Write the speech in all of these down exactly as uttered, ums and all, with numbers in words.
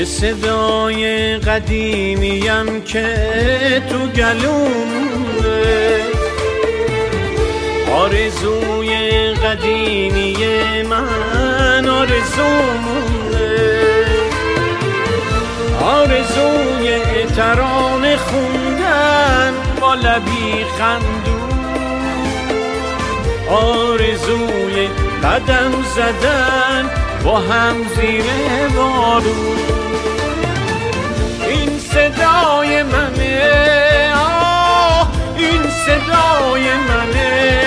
صدای قدیمیم که تو گلومه، آرزوی قدیمی من آرزومونه، آرزوی ترانه خوندن با لبی خندون، آرزوی قدم زدن با هم زیر بارون. این صدای منه، آه این صدای منه،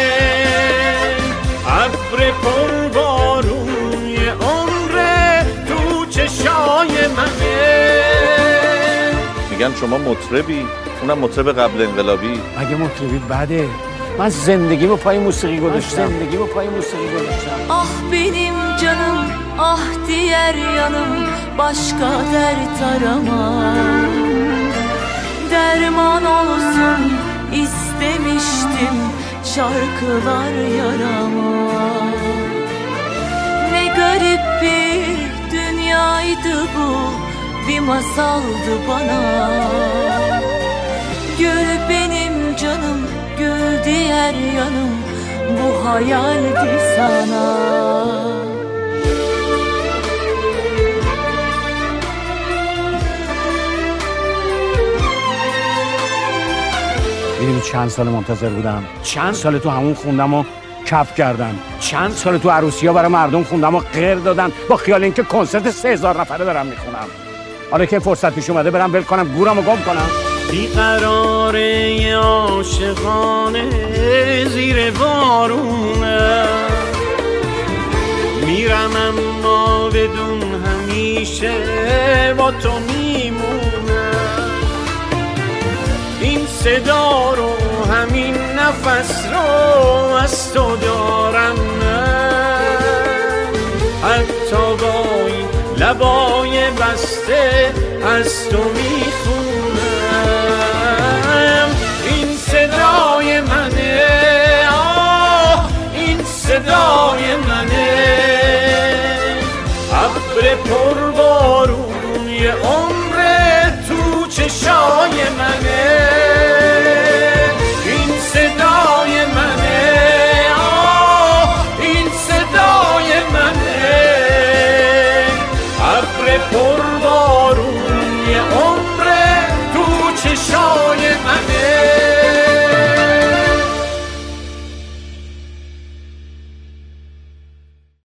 ابر پر بارون یه عمر تو چشای منه. میگن شما مطربی، اونم مطرب قبل انقلابی. اگه مطربی بده، من زندگیمو پای موسیقی گذاشتم، زندگیمو پای موسیقی گذاشتم. Ah benim canım, ah diğer yanım, başka dert aramam. Derman olsun istemiştim şarkılar yarama. Ne garip bir dünyaydı bu, bir masaldı bana. Gül benim canım, gül diğer yanım, bu hayaldi sana. میدونی چند سال منتظر بودم، چند سال تو همون خوندم و کف کردم، چند سال تو عروسی ها برای مردم خوندم و غیر دادن با خیال اینکه کنسرت سه هزار نفره دارم میخونم. حالا که فرصت پیش اومده برم ول کنم گورم و گم کنم. بیقراره عاشقانه زیر بارونه، میرم اما بدون همیشه با تو میمونه. این صدا رو همین نفس رو از تو دارم من، حتی با این لبای بسته از تو میخونم. این صدای منه، آه این صدای منه، ابر پر بارون یه